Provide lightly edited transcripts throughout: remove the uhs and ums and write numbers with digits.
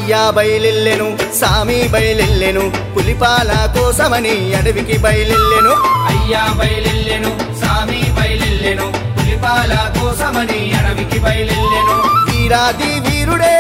అయ్యా బయలెల్లెను సామి బయలెల్లెను పులిపాల కోసమని అడవికి బయలెల్లెను అయ్యా బయలెల్లెను సామి బయలెల్లెను పులిపాల కోసమని అడవికి బయలెల్లెను వీరాది వీరుడే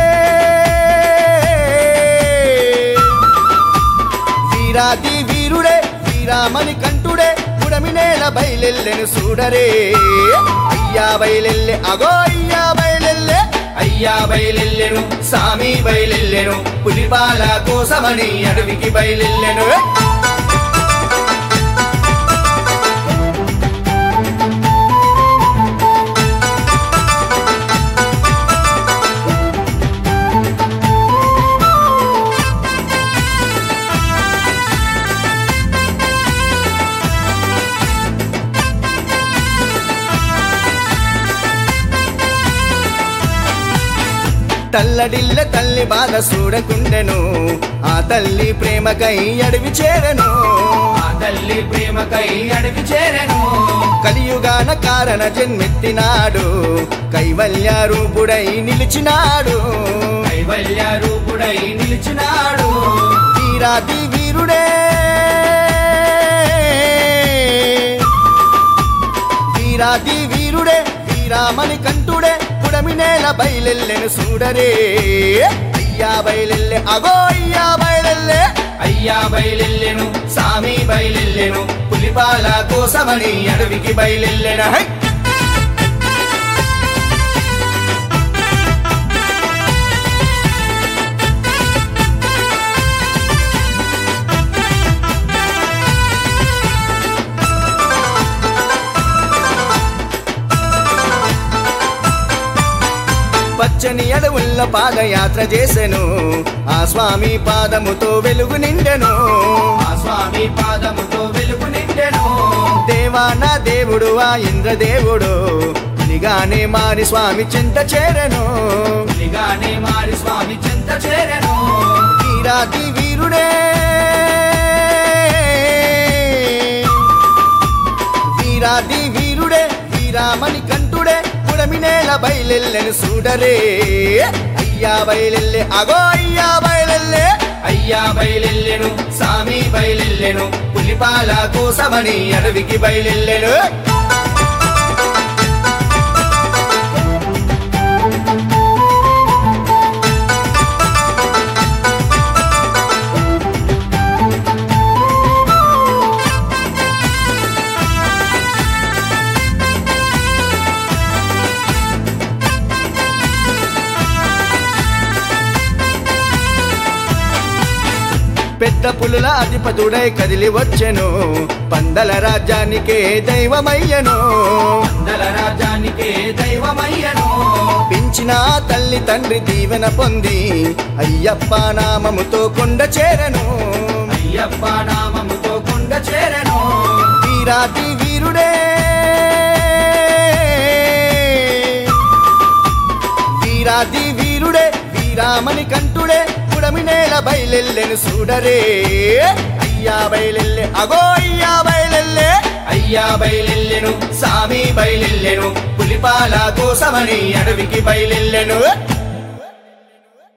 వీరాది వీరుడే వీరామణి కంఠుడే పుడమినేల బయలెల్లెను చూడరే అయ్యా బయలెల్లె అగో అయ్యా బయలెల్లె అయ్యా బయలెల్లెను సామి బయలెల్లెను పులిపాల కోసమని అడవికి బయలెల్లెను తల్లడిల్ల తల్లి బాధ చూడకుండెను ఆ తల్లి ప్రేమకై అడవి చేరెను ఆ తల్లి ప్రేమకై అడవి చేరెను కలియుగాన కారణ జన్మెత్తినాడు కైవల్య రూపుడై నిలిచినాడు కైవల్య రూపుడై నిలిచినాడు వీరాది వీరుడే వీరాది వీరుడే వీరామణి కంఠుడే పుడమినేల బయలెల్లెను చూడరే అయ్యా బయలెల్లె అగో అయ్యా బయలెల్లె అయ్యా బయలెల్లెను సామి బయలెల్లెను పులిపాల కోసమని అడవికి బయలెల్లెను హై పచ్చని అడవుల్ల పాదయాత్ర చేసెను ఆ స్వామి పాదముతో వెలుగు నిండెను ఆ స్వామి పాదముతో వెలుగు నిండెను దేవాన దేవుడు ఆ ఇంద్రదేవుడు పులిగానే మారి స్వామి చెంత చేరెను పులిగానే మారి స్వామి చెంత చేరెను వీరాది వీరుడే వీరాది వీరుడే వీరామణి కంఠుడే పుడమినేల బయలెల్లెను చూడరే అయ్యా బయలెల్లె అగో అయ్యా బయలెల్లె అయ్యా బయలెల్లెను సామి బయలెల్లెను పులిపాల కోసమని అడవికి బయలెల్లెను పెద్ద పులుల అధిపతుడై కదిలి వచ్చెను పందల రాజ్యానికే దైవమయ్యను పందల రాజ్యానికే దైవమయ్యను పెంచిన తల్లి తండ్రి దీవెన పొంది అయ్యప్ప నామముతో కొండ చేరెను అయ్యప్ప నామముతో కొండ చేరెను వీరాది వీరుడే వీరాది వీరుడే వీరామణి కంఠుడే పుడమినేల బయలెల్లెను చూడరే అయ్యా బయలెల్లె అగో అయ్యా బయలెల్లె అయ్యా బయలెల్లెను సామి బయలెల్లెను పులిపాల కోసమని అడవికి బయలెల్లెను